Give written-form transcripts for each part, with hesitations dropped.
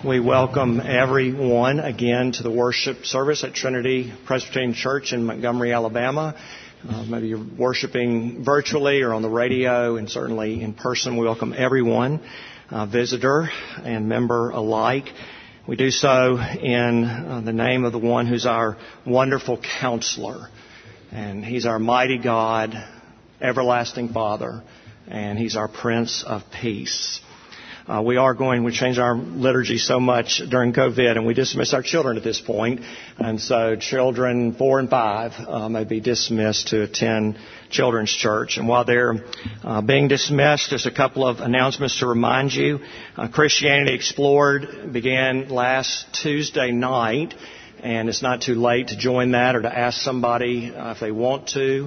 We welcome everyone again to the worship service at Trinity Presbyterian Church in Montgomery, Alabama. Maybe you're worshiping virtually or on the radio, and certainly in person. We welcome everyone, visitor and member alike. We do so in the name of the one who's our wonderful counselor. And He's our mighty God, everlasting Father, and He's our Prince of Peace. We changed our liturgy so much during COVID, and we dismiss our children at this point. And so children 4 and 5 may be dismissed to attend children's church. And while they're being dismissed, just a couple of announcements to remind you. Christianity Explored began last Tuesday night, and it's not too late to join that or to ask somebody if they want to.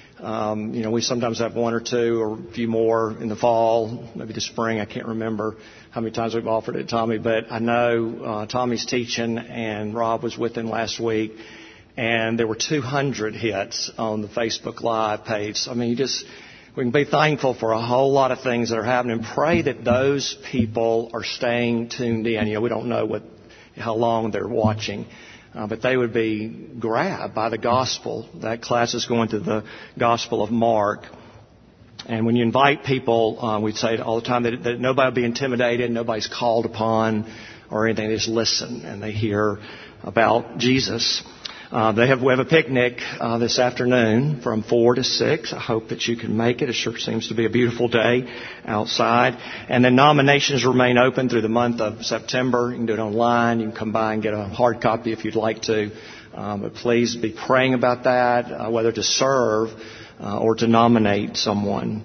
We sometimes have one or two or a few more in the fall, maybe the spring. I can't remember how many times we've offered it, Tommy, but I know Tommy's teaching, and Rob was with him last week, and there were 200 hits on the Facebook Live page. I mean, we can be thankful for a whole lot of things that are happening. Pray that those people are staying tuned in. We don't know how long they're watching. But they would be grabbed by the gospel. That class is going to the Gospel of Mark. And when you invite people, we say all the time that nobody will be intimidated, nobody's called upon or anything. They just listen and they hear about Jesus. We have a picnic this afternoon from 4 to 6. I hope that you can make it. It sure seems to be a beautiful day outside. And then nominations remain open through the month of September. You can do it online. You can come by and get a hard copy if you'd like to. But please be praying about that, whether to serve or to nominate someone.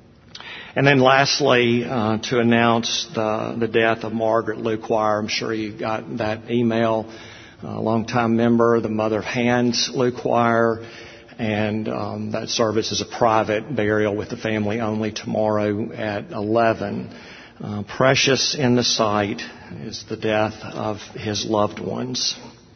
And then lastly, to announce the death of Margaret Luquire. I'm sure you got that email. A longtime member, the mother of Hans Luquire, and that service is a private burial with the family only tomorrow at 11. Precious in the sight is the death of his loved ones.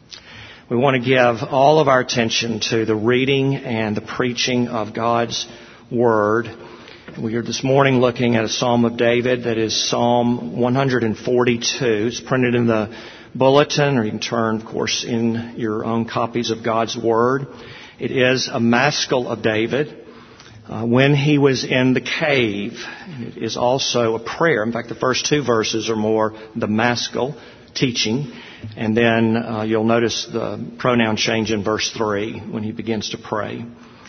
We want to give all of our attention to the reading and the preaching of God's Word. We are this morning looking at a Psalm of David that is Psalm 142. It's printed in the bulletin, or you can turn, of course, in your own copies of God's Word. It is a maskil of David when he was in the cave. It is also a prayer. In fact, the first 2 verses are more the maskil, teaching, and then you'll notice the pronoun change in verse 3 when he begins to pray.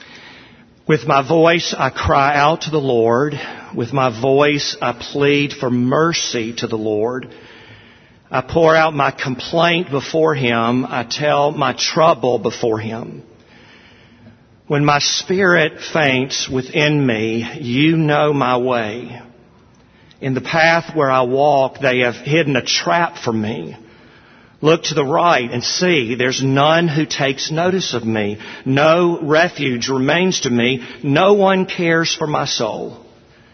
With my voice I cry out to the Lord. With my voice I plead for mercy to the Lord. I pour out my complaint before Him. I tell my trouble before Him. When my spirit faints within me, you know my way. In the path where I walk, they have hidden a trap for me. Look to the right and see, there's none who takes notice of me. No refuge remains to me. No one cares for my soul.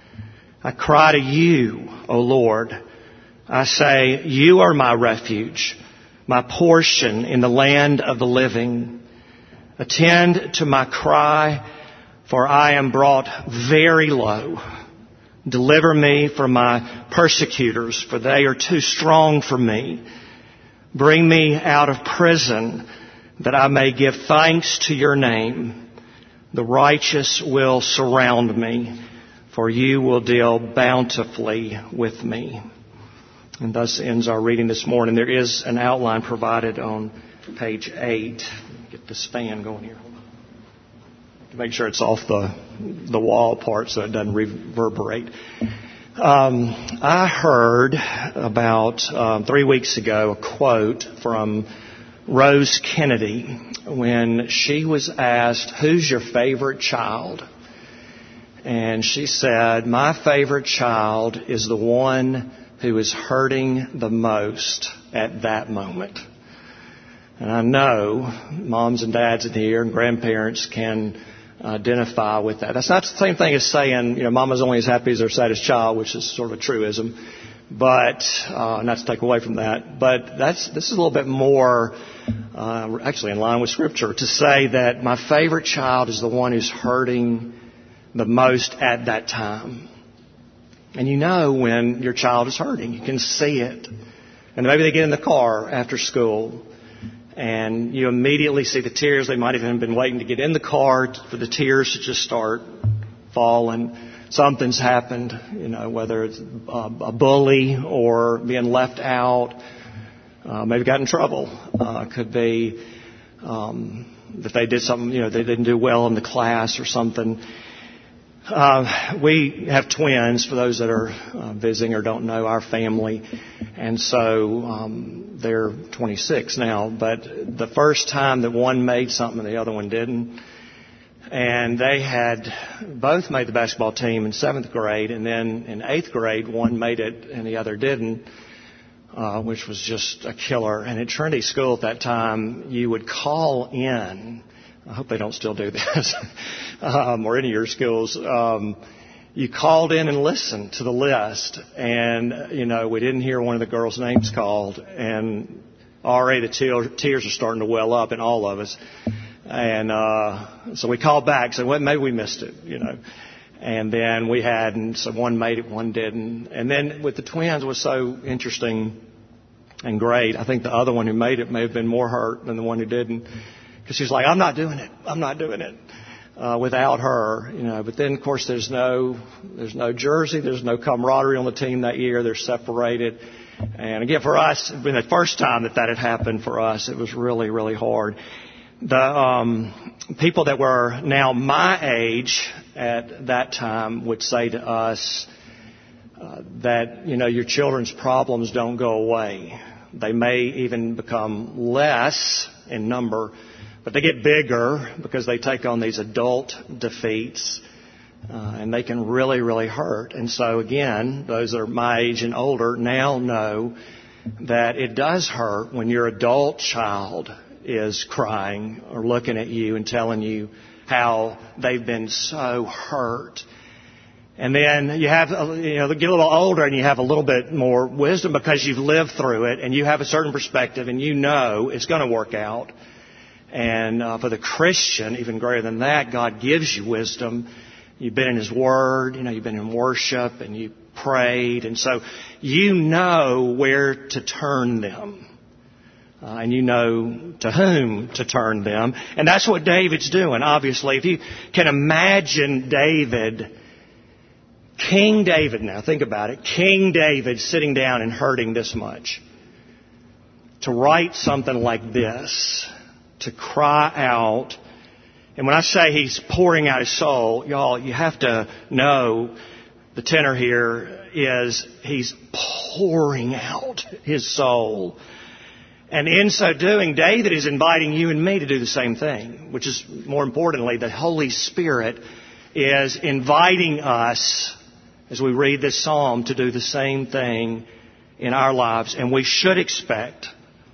I cry to you, O Lord. I say, you are my refuge, my portion in the land of the living. Attend to my cry, for I am brought very low. Deliver me from my persecutors, for they are too strong for me. Bring me out of prison, that I may give thanks to your name. The righteous will surround me, for you will deal bountifully with me. And thus ends our reading this morning. There is an outline provided on page 8. Get this fan going here. To make sure it's off the wall part so it doesn't reverberate. I heard about 3 weeks ago a quote from Rose Kennedy when she was asked, who's your favorite child? And she said, my favorite child is the one who is hurting the most at that moment. And I know moms and dads in here and grandparents can identify with that. That's not the same thing as saying, mama's only as happy as their saddest child, which is sort of a truism. But, not to take away from that, but this is a little bit more, actually in line with Scripture, to say that my favorite child is the one who's hurting the most at that time. And you know when your child is hurting. You can see it. And maybe they get in the car after school, and you immediately see the tears. They might have even been waiting to get in the car for the tears to just start falling. Something's happened, whether it's a bully or being left out, maybe got in trouble. Could be that they did something, they didn't do well in the class or something. We have twins, for those that are visiting or don't know our family. And so they're 26 now. But the first time that one made something and the other one didn't, and they had both made the basketball team in 7th grade, and then in 8th grade, one made it and the other didn't, which was just a killer. And at Trinity School at that time, you would call in. I hope they don't still do this, or any of your schools. You called in and listened to the list, and, we didn't hear one of the girls' names called, and already the tears are starting to well up in all of us. And so we called back, said, well, maybe we missed it, And then we had, and so one made it, one didn't. And then with the twins, it was so interesting and great. I think the other one who made it may have been more hurt than the one who didn't. Because she's like, I'm not doing it without her, But then, of course, there's no jersey, there's no camaraderie on the team that year. They're separated. And again, for us, the first time that had happened for us, it was really, really hard. The people that were now my age at that time would say to us that, your children's problems don't go away. They may even become less in number, but they get bigger because they take on these adult defeats, and they can really, really hurt. And so, again, those that are my age and older now know that it does hurt when your adult child is crying or looking at you and telling you how they've been so hurt. And then you have, they get a little older and you have a little bit more wisdom because you've lived through it and you have a certain perspective and it's going to work out. And for the Christian, even greater than that, God gives you wisdom. You've been in His Word, you've been in worship and you prayed. And so you know where to turn them. And you know to whom to turn them. And that's what David's doing, obviously. If you can imagine King David now, think about it. King David sitting down and hurting this much. To write something like this, to cry out. And when I say he's pouring out his soul, y'all, you have to know the tenor here is he's pouring out his soul. And in so doing, David is inviting you and me to do the same thing, which is, more importantly, the Holy Spirit is inviting us, as we read this psalm, to do the same thing in our lives. And we should expect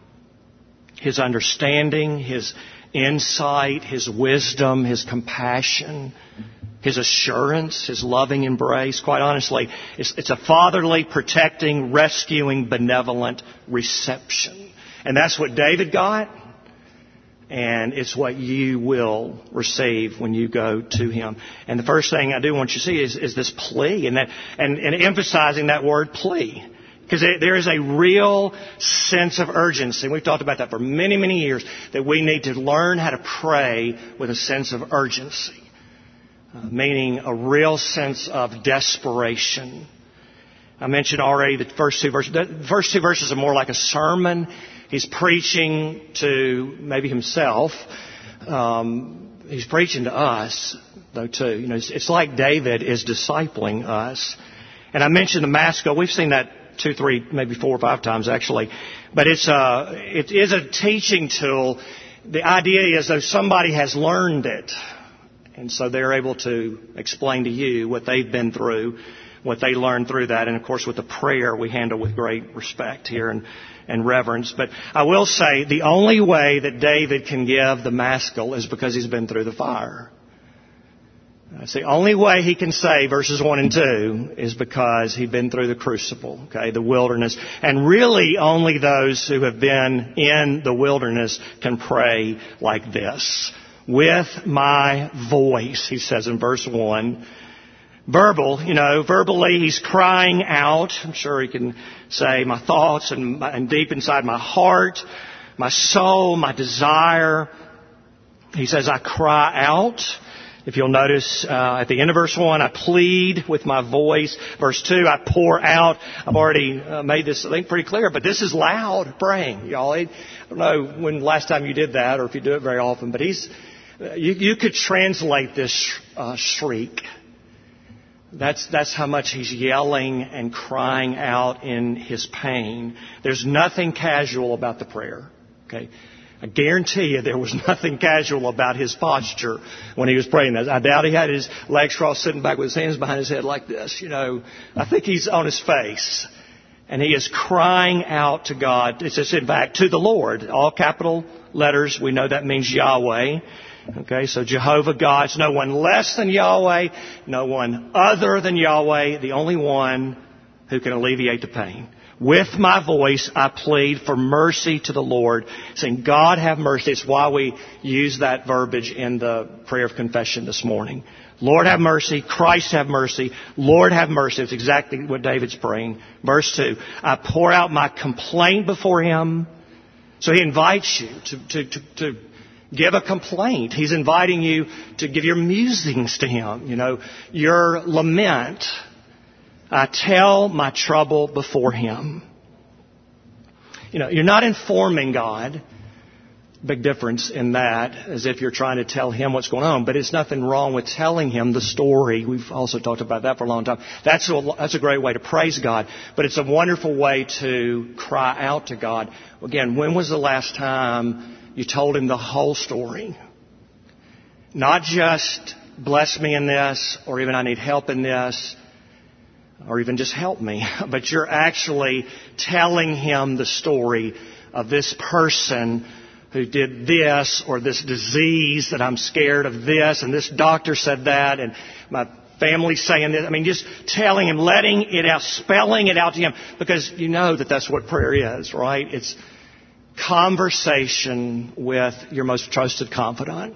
His understanding, His insight, His wisdom, His compassion, His assurance, His loving embrace. Quite honestly, it's a fatherly, protecting, rescuing, benevolent reception. And that's what David got, and it's what you will receive when you go to Him. And the first thing I do want you to see is this plea, and emphasizing that word plea. Because there is a real sense of urgency. And we've talked about that for many, many years, that we need to learn how to pray with a sense of urgency. Meaning a real sense of desperation. I mentioned already the first two verses. The first two verses are more like a sermon. He's preaching to maybe himself. He's preaching to us, though, too. It's like David is discipling us. And I mentioned the Maskell. We've seen that 2, 3, maybe 4 or 5 times, actually. But it is a teaching tool. The idea is that somebody has learned it. And so they're able to explain to you what they've been through, what they learned through that. And, of course, with the prayer, we handle with great respect here and reverence. But I will say the only way that David can give the Maskell is because he's been through the fire. That's the only way he can say verses 1 and 2 is because he'd been through the crucible, the wilderness. And really only those who have been in the wilderness can pray like this. With my voice, he says in verse 1, verbally he's crying out. I'm sure he can say my thoughts and deep inside my heart, my soul, my desire. He says, I cry out. If you'll notice, at the end of verse 1, I plead with my voice. Verse 2, I pour out. I've already made this, I think, pretty clear, but this is loud praying, y'all. I don't know when last time you did that or if you do it very often, but you could translate this shriek. That's how much he's yelling and crying out in his pain. There's nothing casual about the prayer, okay? I guarantee you there was nothing casual about his posture when he was praying. I doubt he had his legs crossed sitting back with his hands behind his head like this. I think he's on his face. And he is crying out to God. It says, in fact, to the Lord. All capital letters. We know that means Yahweh. Okay, so Jehovah God. It's no one less than Yahweh. No one other than Yahweh. The only one who can alleviate the pain. With my voice, I plead for mercy to the Lord, saying, God have mercy. It's why we use that verbiage in the prayer of confession this morning. Lord have mercy. Christ have mercy. Lord have mercy. It's exactly what David's praying. Verse 2, I pour out my complaint before him. So he invites you to give a complaint. He's inviting you to give your musings to him, your lament. I tell my trouble before him. You're not informing God. Big difference in that, as if you're trying to tell him what's going on. But it's nothing wrong with telling him the story. We've also talked about that for a long time. That's a great way to praise God. But it's a wonderful way to cry out to God. Again, when was the last time you told him the whole story? Not just, bless me in this, or even I need help in this, or even just help me, but you're actually telling him the story of this person who did this, or this disease that I'm scared of this, and this doctor said that, and my family's saying this. Just telling him, letting it out, spelling it out to him, because you know that that's what prayer is, right? It's conversation with your most trusted confidant,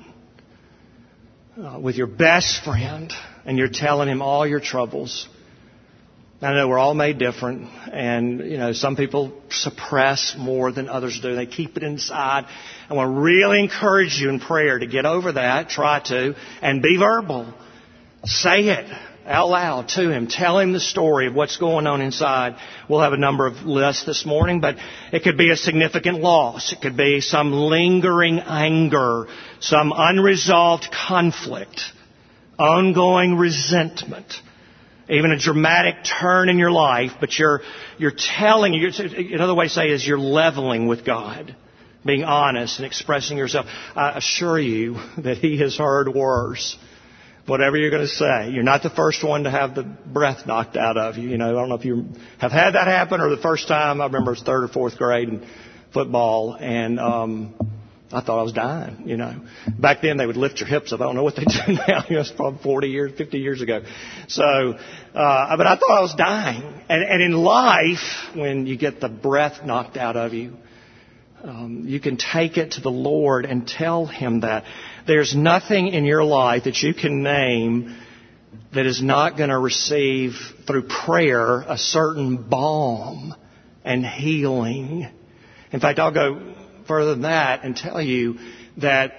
with your best friend, and you're telling him all your troubles. I know we're all made different, and, some people suppress more than others do. They keep it inside. I want to really encourage you in prayer to get over that, try to, and be verbal. Say it out loud to him. Tell him the story of what's going on inside. We'll have a number of lists this morning, but it could be a significant loss. It could be some lingering anger, some unresolved conflict, ongoing resentment. Even a dramatic turn in your life, but you're telling, another way to say it is you're leveling with God, being honest and expressing yourself. I assure you that He has heard worse. Whatever you're going to say, you're not the first one to have the breath knocked out of you. I don't know if you have had that happen or the first time. I remember it was third or fourth grade in football, and I thought I was dying, Back then they would lift your hips up. I don't know what they do now. It's probably 40 years, 50 years ago. So, but I thought I was dying. And in life, when you get the breath knocked out of you, you can take it to the Lord and tell Him that. There's nothing in your life that you can name that is not going to receive, through prayer, a certain balm and healing. In fact, I'll go further than that and tell you that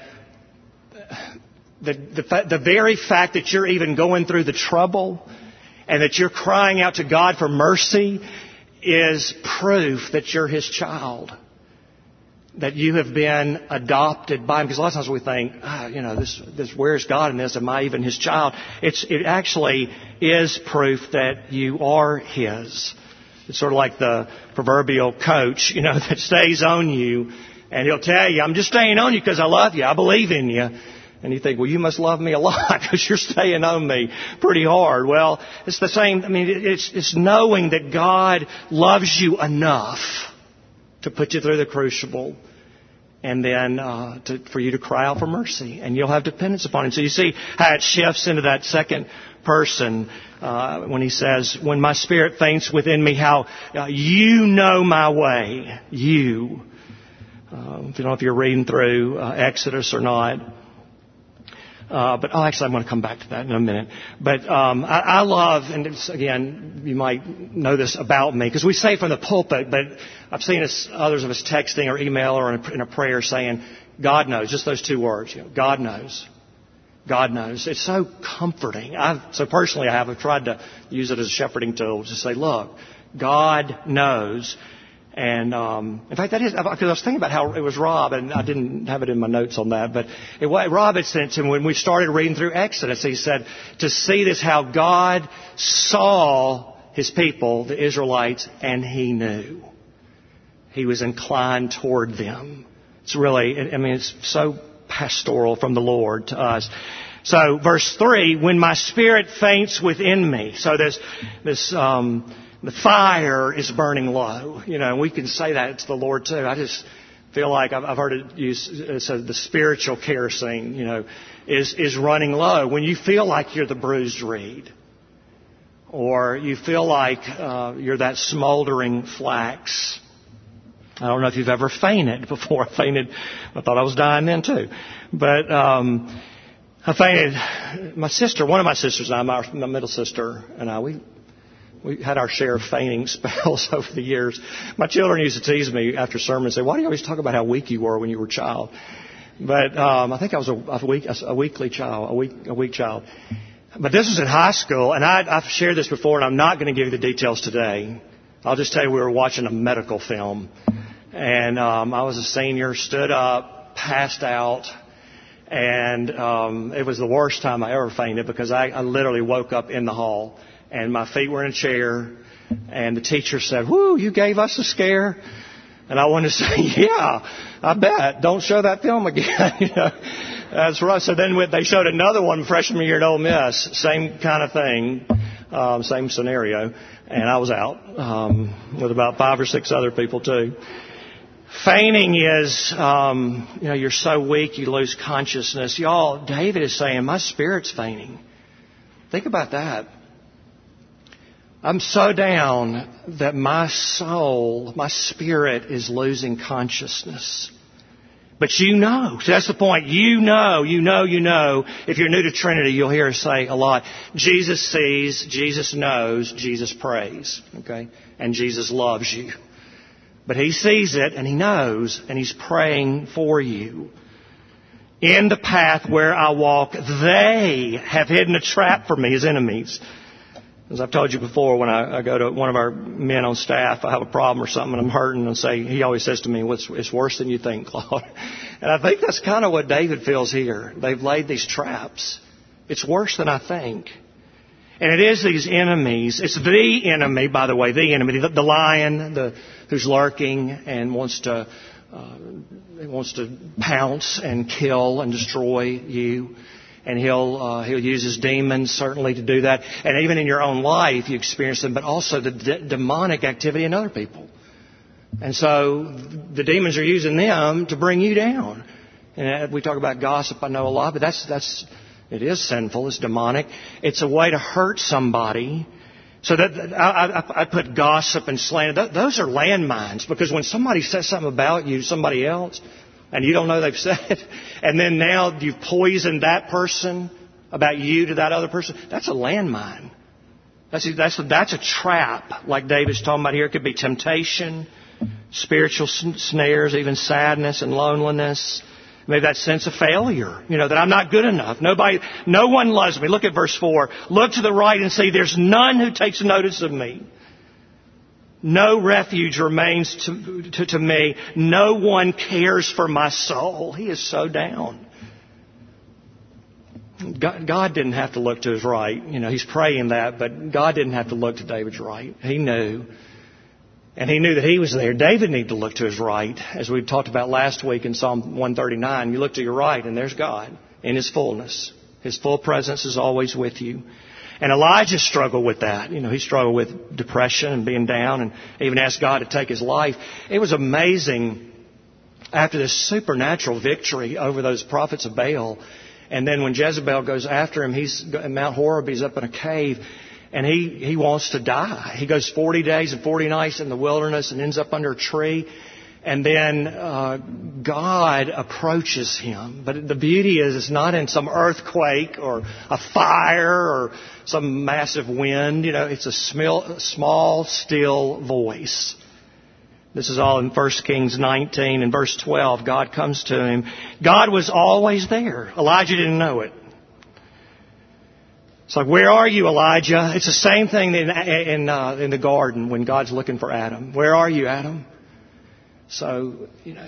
the very fact that you're even going through the trouble and that you're crying out to God for mercy is proof that you're His child, that you have been adopted by Him. Because a lot of times we think, this where's God in this? Am I even His child? It actually is proof that you are His. It's sort of like the proverbial coach, that stays on you. And he'll tell you, I'm just staying on you because I love you. I believe in you. And you think, well, you must love me a lot because you're staying on me pretty hard. Well, it's the same. It's knowing that God loves you enough to put you through the crucible, and then for you to cry out for mercy. And you'll have dependence upon Him. So you see how it shifts into that second person when he says, when my spirit faints within me, how you know my way. You. I don't know if you're reading through Exodus or not. Actually, I'm going to come back to that in a minute. But I love, and it's, again, you might know this about me, because we say it from the pulpit, but I've seen others of us texting or email or in a prayer saying, God knows, just those two words. God knows. God knows. It's so comforting. I've tried to use it as a shepherding tool to say, look, God knows. And in fact, that is, because I was thinking about how it was Rob, and I didn't have it in my notes on that, but Rob had sent to him when we started reading through Exodus. He said to see this, how God saw His people, the Israelites, and He knew. He was inclined toward them. It's really, it's so pastoral from the Lord to us. So, verse 3, when my spirit faints within me. So the fire is burning low. And we can say that it's the Lord too. I just feel like I've heard it used, so the spiritual kerosene, is running low. When you feel like you're the bruised reed, or you feel like you're that smoldering flax. I don't know if you've ever fainted before. I thought I was dying then too. But I fainted. One of my sisters and I, my middle sister and I, we had our share of fainting spells over the years. My children used to tease me after sermons and say, why do you always talk about how weak you were when you were a child? But I think I was a weak child. But this was in high school, and I've shared this before, and I'm not going to give you the details today. I'll just tell you we were watching a medical film, and I was a senior, stood up, passed out, and it was the worst time I ever fainted because I literally woke up in the hall, and my feet were in a chair, and the teacher said, "Whoo, you gave us a scare." And I wanted to say, "Yeah, I bet. Don't show that film again." That's right. So then they showed another one freshman year at Ole Miss, same kind of thing, same scenario, and I was out with about 5 or 6 other people too. Fainting is, you're so weak you lose consciousness. Y'all, David is saying, my spirit's fainting. Think about that. I'm so down that my soul, my spirit is losing consciousness. But so that's the point. You know. If you're new to Trinity, you'll hear us say a lot, Jesus sees, Jesus knows, Jesus prays. Okay? And Jesus loves you. But He sees it and He knows and He's praying for you. In the path where I walk, they have hidden a trap for me, His enemies. As I've told you before, when I go to one of our men on staff, I have a problem or something and I'm hurting, and he always says to me, it's worse than you think, Claude. And I think that's kind of what David feels here. They've laid these traps. It's worse than I think. And it is these enemies. It's the enemy, by the way, the lion, who's lurking and wants to pounce and kill and destroy you. And he'll use his demons certainly to do that. And even in your own life, you experience them, but also the demonic activity in other people. And so the demons are using them to bring you down. And we talk about gossip, I know a lot, but it is sinful, it's demonic. It's a way to hurt somebody. So that I put gossip and slander. Those are landmines, because when somebody says something about you to somebody else, and you don't know they've said it, and then now you've poisoned that person about you to that other person, that's a landmine. That's a trap, like David's talking about here. It could be temptation, spiritual snares, even sadness and loneliness. Maybe that sense of failure, that I'm not good enough. No one loves me. Look at verse 4. Look to the right and see there's none who takes notice of me. No refuge remains to me. No one cares for my soul. He is so down. God didn't have to look to his right. He's praying that, but God didn't have to look to David's right. He knew. And he knew that he was there. David needed to look to his right. As we talked about last week in Psalm 139, you look to your right and there's God in His fullness. His full presence is always with you. And Elijah struggled with that. He struggled with depression and being down and even asked God to take his life. It was amazing after this supernatural victory over those prophets of Baal. And then when Jezebel goes after him, he's at Mount Horeb, he's up in a cave, and he wants to die. He goes 40 days and 40 nights in the wilderness and ends up under a tree. And then God approaches him. But the beauty is it's not in some earthquake or a fire or some massive wind. It's a small, still voice. This is all in 1 Kings 19 and verse 12. God comes to him. God was always there. Elijah didn't know it. It's like, where are you, Elijah? It's the same thing in the garden when God's looking for Adam. Where are you, Adam? So,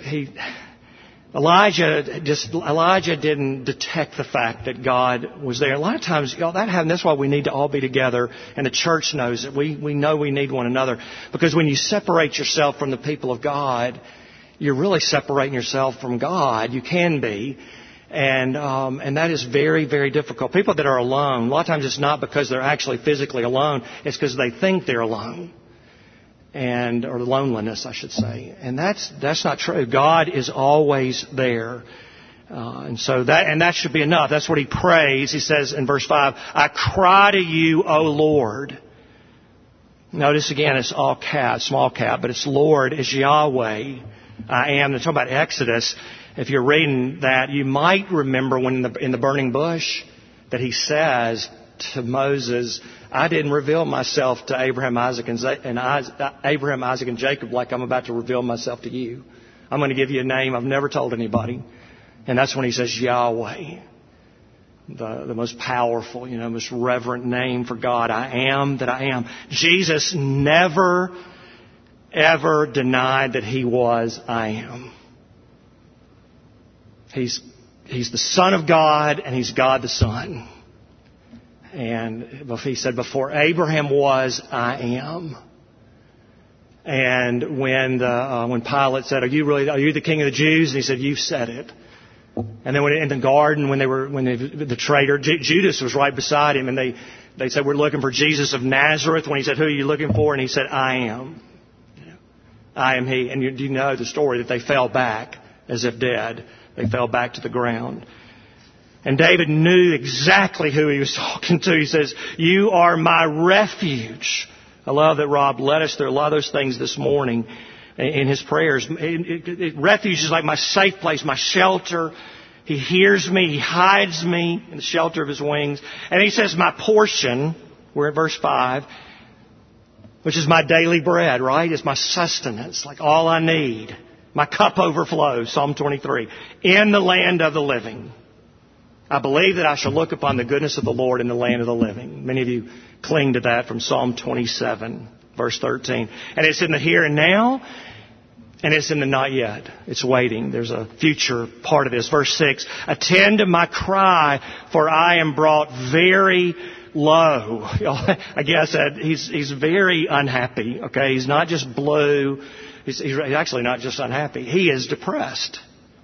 Elijah didn't detect the fact that God was there. A lot of times, that happens. That's why we need to all be together, and the church knows that we know we need one another. Because when you separate yourself from the people of God, you're really separating yourself from God. You can be. And that is very, very difficult. People that are alone, a lot of times it's not because they're actually physically alone. It's because they think they're alone. Or loneliness, I should say. And that's not true. God is always there. And that should be enough. That's what he prays. He says in verse 5, I cry to you, O Lord. Notice again, it's all cap, small cap, but it's Lord, it's Yahweh. I am. They're talking about Exodus. If you're reading that, you might remember when in the burning bush that he says to Moses, I didn't reveal myself to Abraham, Isaac, and Jacob like I'm about to reveal myself to you. I'm going to give you a name I've never told anybody. And that's when he says Yahweh, the most powerful, most reverent name for God. I am that I am. Jesus never, ever denied that he was I am. He's the Son of God, and he's God the Son. And he said, before Abraham was, I am. And when Pilate said, are you the King of the Jews? And he said, you've said it. And then in the garden, the traitor, Judas was right beside him, and they said, we're looking for Jesus of Nazareth. When he said, who are you looking for? And he said, I am. I am he. And you know the story that they fell back as if dead. They fell back to the ground. And David knew exactly who he was talking to. He says, you are my refuge. I love that Rob led us through a lot of those things this morning in his prayers. Refuge is like my safe place, my shelter. He hears me. He hides me in the shelter of his wings. And he says, my portion, we're at verse 5, which is my daily bread, right? It's my sustenance, like all I need. My cup overflows, Psalm 23, in the land of the living. I believe that I shall look upon the goodness of the Lord in the land of the living. Many of you cling to that from Psalm 27, verse 13. And it's in the here and now, and it's in the not yet. It's waiting. There's a future part of this. Verse 6, attend to my cry, for I am brought very low. I guess that he's very unhappy. Okay, he's not just blue. He's actually not just unhappy. He is depressed.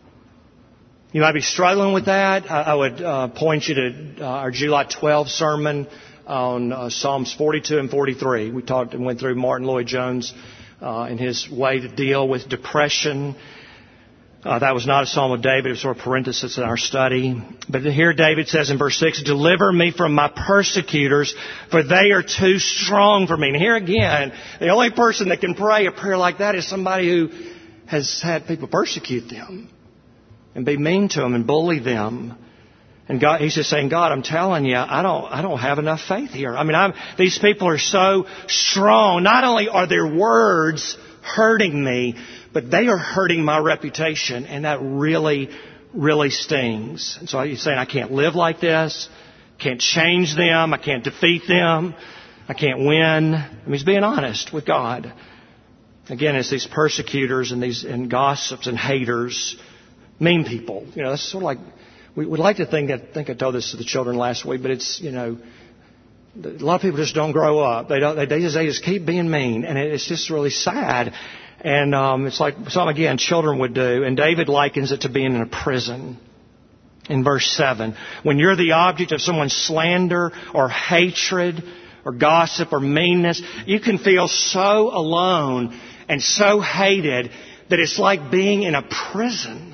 You might be struggling with that. I would point you to our July 12 sermon on Psalms 42 and 43. We talked and went through Martin Lloyd-Jones and his way to deal with depression. That was not a Psalm of David. It was sort of parenthesis in our study. But here David says in verse 6, deliver me from my persecutors, for they are too strong for me. And here again, the only person that can pray a prayer like that is somebody who has had people persecute them and be mean to them and bully them. And God, he's just saying, God, I'm telling you, I don't have enough faith here. I mean, these people are so strong. Not only are their words hurting me, but they are hurting my reputation, and that really, really stings. And so he's saying, I can't live like this, can't change them, I can't defeat them, I can't win. I mean, he's being honest with God. Again, it's these persecutors and gossips and haters, mean people. That's sort of like, we would like to think I told this to the children last week, but it's, a lot of people just don't grow up. They just keep being mean, and it's just really sad. And it's like something, children would do. And David likens it to being in a prison. In verse 7, when you're the object of someone's slander or hatred or gossip or meanness, you can feel so alone and so hated that it's like being in a prison.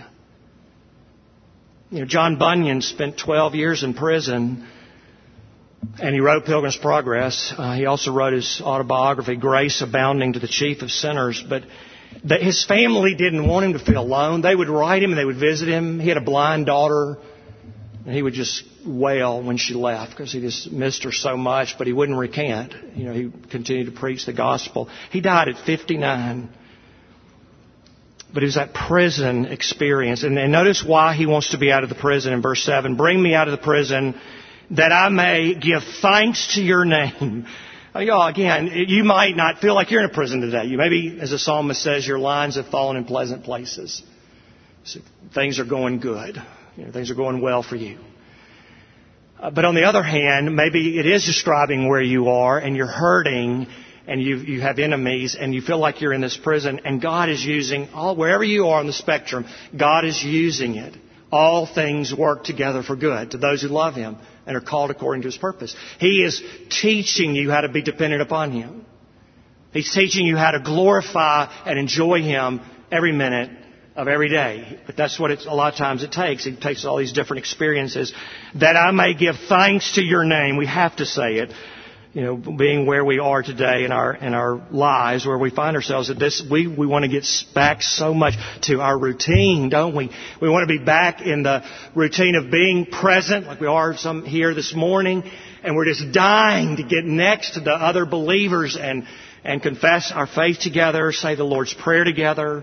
John Bunyan spent 12 years in prison, and he wrote Pilgrim's Progress. He also wrote his autobiography, Grace Abounding to the Chief of Sinners. But That his family didn't want him to feel alone. They would write him and they would visit him. He had a blind daughter, and he would just wail when she left because he just missed her so much, but he wouldn't recant. He continued to preach the gospel. He died at 59. But it was that prison experience. And notice why he wants to be out of the prison in verse 7. Bring me out of the prison that I may give thanks to your name. Again, you might not feel like you're in a prison today. You maybe, as the psalmist says, your lines have fallen in pleasant places. So things are going good. Things are going well for you. But on the other hand, maybe it is describing where you are and you're hurting and you have enemies and you feel like you're in this prison and God is using wherever you are on the spectrum, God is using it. All things work together for good to those who love Him and are called according to His purpose. He is teaching you how to be dependent upon Him. He's teaching you how to glorify and enjoy Him every minute of every day. But that's what a lot of times it takes. It takes all these different experiences. That I may give thanks to your name. We have to say it. Being where we are today in our lives, where we find ourselves, we want to get back so much to our routine, don't we? We want to be back in the routine of being present, like we are some here this morning, and we're just dying to get next to the other believers and confess our faith together, say the Lord's Prayer together.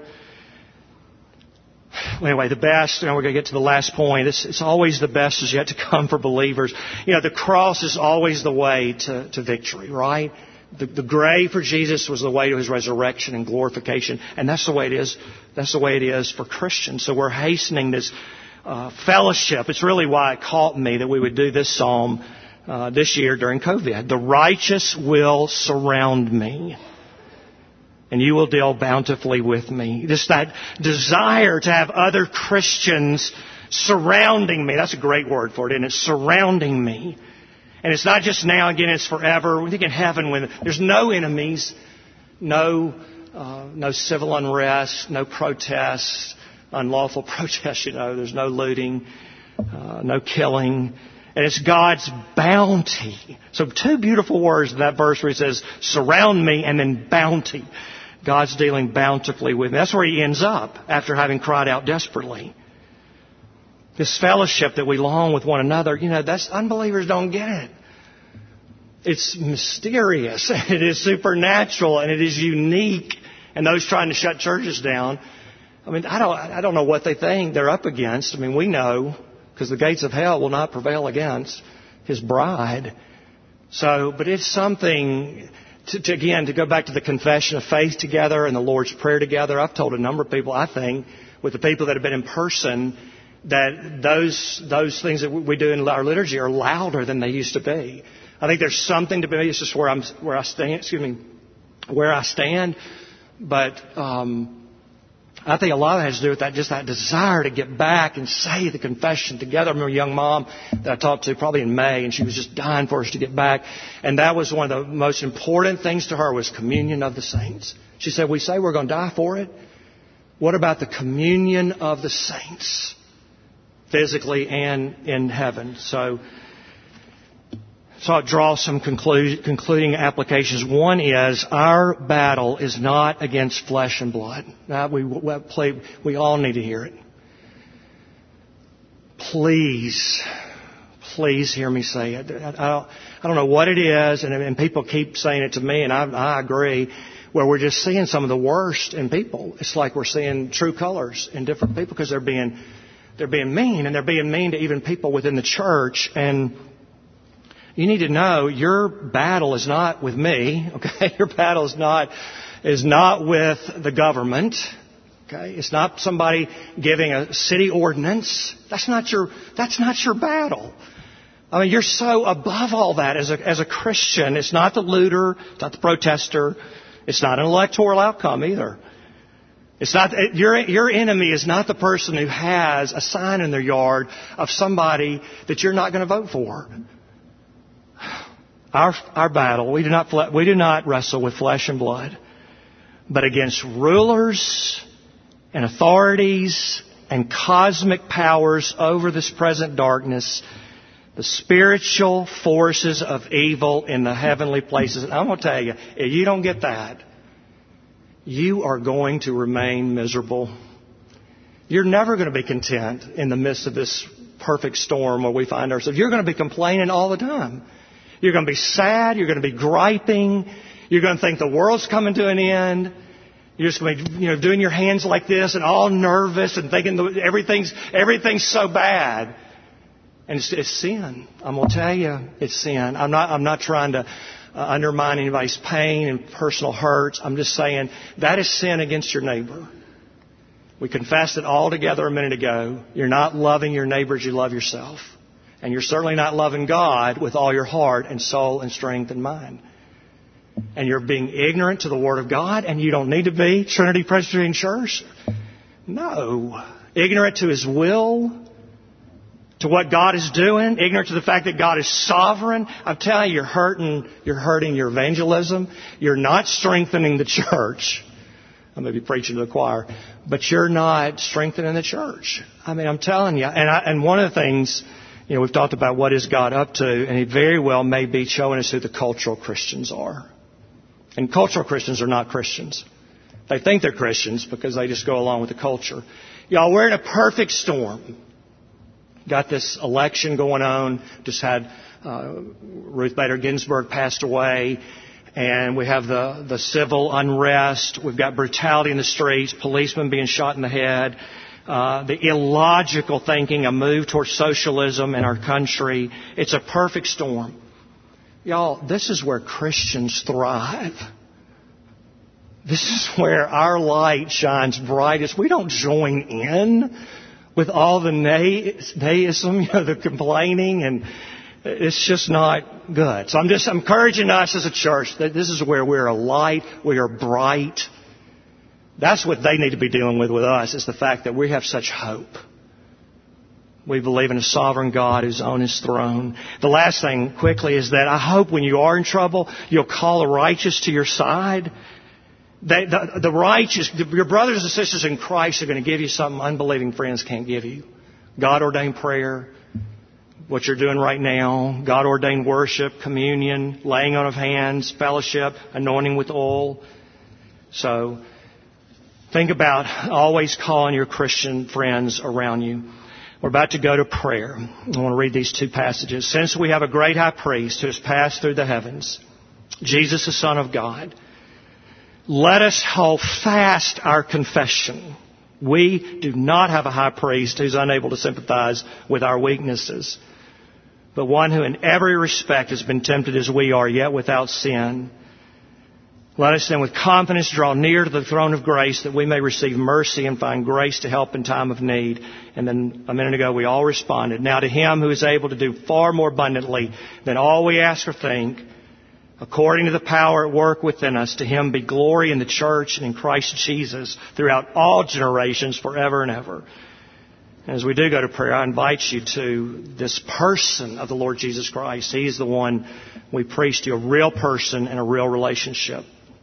Anyway, the best, we're going to get to the last point. It's always the best is yet to come for believers. The cross is always the way to victory, right? The grave for Jesus was the way to His resurrection and glorification. And that's the way it is. That's the way it is for Christians. So we're hastening this fellowship. It's really why it caught me that we would do this psalm this year during COVID. The righteous will surround me, and you will deal bountifully with me. Just that desire to have other Christians surrounding me. That's a great word for it, isn't it? Surrounding me. And it's not just now, again, it's forever. We think in heaven when there's no enemies, no civil unrest, no protests, unlawful protests, there's no looting, no killing. And it's God's bounty. So two beautiful words in that verse where He says, surround me, and then bounty. God's dealing bountifully with me. That's where He ends up after having cried out desperately. This fellowship that we long with one another, that's unbelievers don't get it. It's mysterious, it is supernatural, and it is unique. And those trying to shut churches down, I don't know what they think they're up against. We know, because the gates of hell will not prevail against His bride. But it's something to go back to the confession of faith together and the Lord's Prayer together. I've told a number of people, I think, with the people that have been in person, that those things that we do in our liturgy are louder than they used to be. I think there's something to be. It's just where I stand. But I think a lot of it has to do with that desire to get back and say the confession together. I remember a young mom that I talked to probably in May, and she was just dying for us to get back. And that was one of the most important things to her was communion of the saints. She said, we say we're going to die for it. What about the communion of the saints, physically and in heaven? So I'll draw some concluding applications. One is our battle is not against flesh and blood. Now, we all need to hear it. Please hear me say it. I don't know what it is, and people keep saying it to me, and I agree, where we're just seeing some of the worst in people. It's like we're seeing true colors in different people because they're being mean, and they're being mean to even people within the church. And you need to know your battle is not with me, okay? Your battle is not with the government, okay? It's not somebody giving a city ordinance. That's not your battle. You're so above all that as a Christian. It's not the looter, it's not the protester, it's not an electoral outcome either. It's not your enemy is not the person who has a sign in their yard of somebody that you're not going to vote for. Our battle, we do not wrestle with flesh and blood, but against rulers and authorities and cosmic powers over this present darkness, the spiritual forces of evil in the heavenly places. And I'm going to tell you, if you don't get that, you are going to remain miserable. You're never going to be content in the midst of this perfect storm where we find ourselves. You're going to be complaining all the time. You're going to be sad. You're going to be griping. You're going to think the world's coming to an end. You're just going to be, doing your hands like this and all nervous and thinking everything's so bad. And it's sin. I'm going to tell you, it's sin. I'm not trying to undermine anybody's pain and personal hurts. I'm just saying that is sin against your neighbor. We confessed it all together a minute ago. You're not loving your neighbor as you love yourself. And you're certainly not loving God with all your heart and soul and strength and mind. And you're being ignorant to the Word of God, and you don't need to be. Trinity Presbyterian Church? No. Ignorant to His will, to what God is doing, ignorant to the fact that God is sovereign. I'm telling you, you're hurting your evangelism. You're not strengthening the church. I may be preaching to the choir, but you're not strengthening the church. I mean, I'm telling you. And one of the things, we've talked about what is God up to, and He very well may be showing us who the cultural Christians are. And cultural Christians are not Christians. They think they're Christians because they just go along with the culture. Y'all, we're in a perfect storm. Got this election going on. Just had Ruth Bader Ginsburg passed away. And we have the civil unrest. We've got brutality in the streets, policemen being shot in the head, the illogical thinking, a move towards socialism in our country. It's a perfect storm. Y'all, this is where Christians thrive. This is where our light shines brightest. We don't join in with all the deism, the complaining, and it's just not good. So I'm just encouraging us as a church that this is where we're a light, we are bright. That's what they need to be dealing with us, is the fact that we have such hope. We believe in a sovereign God who's on His throne. The last thing, quickly, is that I hope when you are in trouble, you'll call the righteous to your side. The righteous, your brothers and sisters in Christ are going to give you something unbelieving friends can't give you. God-ordained prayer, what you're doing right now, God-ordained worship, communion, laying on of hands, fellowship, anointing with oil. So think about always calling your Christian friends around you. We're about to go to prayer. I want to read these two passages. Since we have a great high priest who has passed through the heavens, Jesus, the Son of God, let us hold fast our confession. We do not have a high priest who's unable to sympathize with our weaknesses, but one who in every respect has been tempted as we are, yet without sin. Let us then with confidence draw near to the throne of grace that we may receive mercy and find grace to help in time of need. And then a minute ago we all responded. Now to Him who is able to do far more abundantly than all we ask or think, according to the power at work within us, to Him be glory in the church and in Christ Jesus throughout all generations, forever and ever. And as we do go to prayer, I invite you to this person of the Lord Jesus Christ. He's the one we preach to, a real person and a real relationship.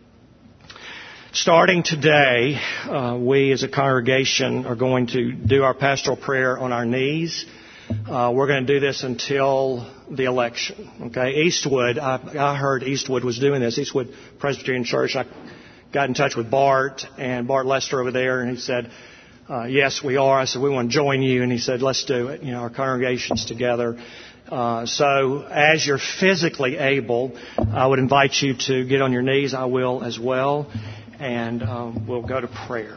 Starting today, we as a congregation are going to do our pastoral prayer on our knees. We're going to do this until the election. Okay, Eastwood, I heard Eastwood was doing this. Eastwood Presbyterian Church. I got in touch with Bart Lester over there, and he said, yes, we are. I said, we want to join you. And he said, let's do it. Our congregation's together. So as you're physically able, I would invite you to get on your knees. I will as well. And we'll go to prayer.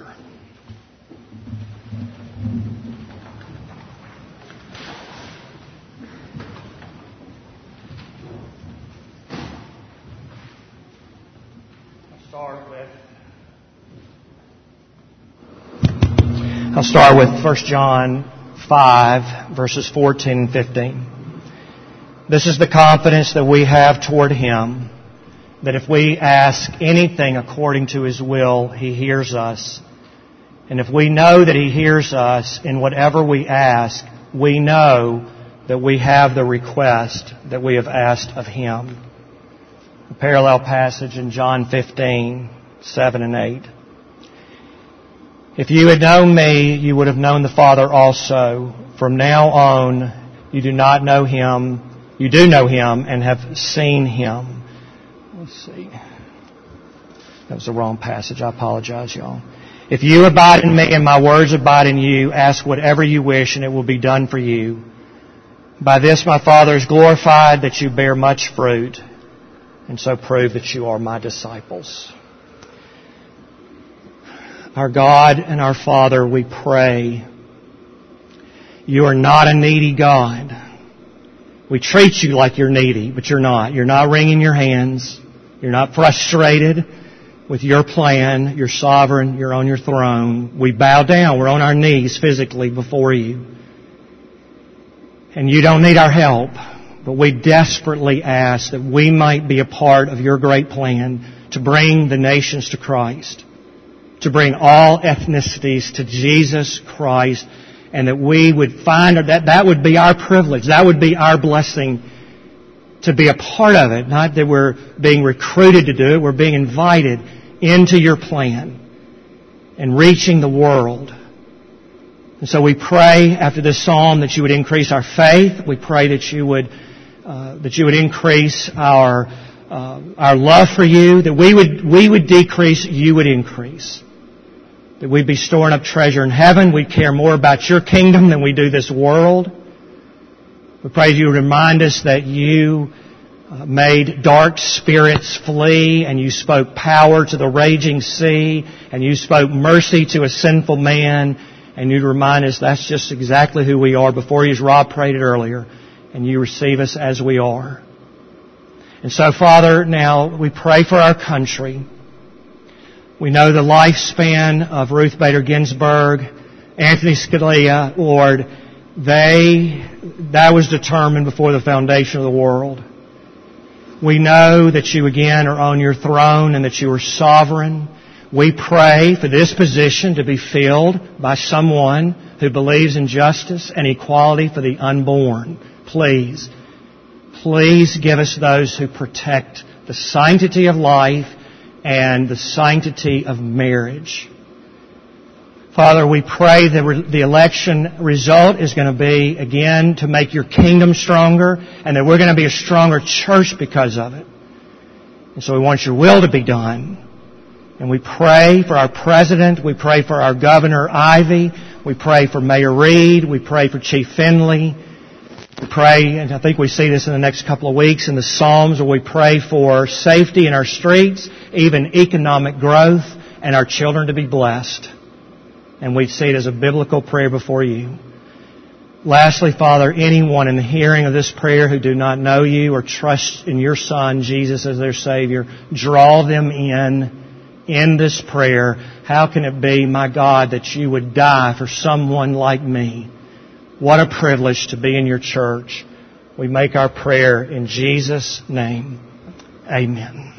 I'll start with 1 John 5, verses 14 and 15. This is the confidence that we have toward Him, that if we ask anything according to His will, He hears us. And if we know that He hears us in whatever we ask, we know that we have the request that we have asked of Him. A parallel passage in John 15, 7 and 8. If you had known me, you would have known the Father also. From now on, you do not know Him. You do know Him and have seen Him. Let's see. That was the wrong passage. I apologize, y'all. If you abide in me and my words abide in you, ask whatever you wish and it will be done for you. By this my Father is glorified, that you bear much fruit, and so prove that you are my disciples. Our God and our Father, we pray, you are not a needy God. We treat you like you're needy, but you're not. You're not wringing your hands. You're not frustrated with your plan. You're sovereign. You're on your throne. We bow down. We're on our knees physically before you. And you don't need our help, but we desperately ask that we might be a part of your great plan to bring the nations to Christ, to bring all ethnicities to Jesus Christ, and that we would find that would be our privilege, that would be our blessing to be a part of it. Not that we're being recruited to do it, we're being invited into your plan and reaching the world. And so we pray after this psalm that you would increase our faith. We pray that you would increase our love for you. That we would decrease, you would increase. That we'd be storing up treasure in heaven. We'd care more about your kingdom than we do this world. We pray you would remind us that you made dark spirits flee, and you spoke power to the raging sea, and you spoke mercy to a sinful man. And you'd remind us that's just exactly who we are before you, as Rob prayed it earlier. And you receive us as we are. And so, Father, now we pray for our country. We know the lifespan of Ruth Bader Ginsburg, Anthony Scalia, Lord, that was determined before the foundation of the world. We know that you again are on your throne and that you are sovereign. We pray for this position to be filled by someone who believes in justice and equality for the unborn. Please give us those who protect the sanctity of life and the sanctity of marriage. Father, we pray that the election result is going to be, again, to make your kingdom stronger, and that we're going to be a stronger church because of it. And so we want your will to be done. And we pray for our president. We pray for our Governor Ivey. We pray for Mayor Reed. We pray for Chief Finley. We pray, and I think we see this in the next couple of weeks in the Psalms, where we pray for safety in our streets, even economic growth, and our children to be blessed. And we see it as a biblical prayer before you. Lastly, Father, anyone in the hearing of this prayer who do not know you or trust in your Son, Jesus, as their Savior, draw them in this prayer. How can it be, my God, that you would die for someone like me? What a privilege to be in your church. We make our prayer in Jesus' name. Amen.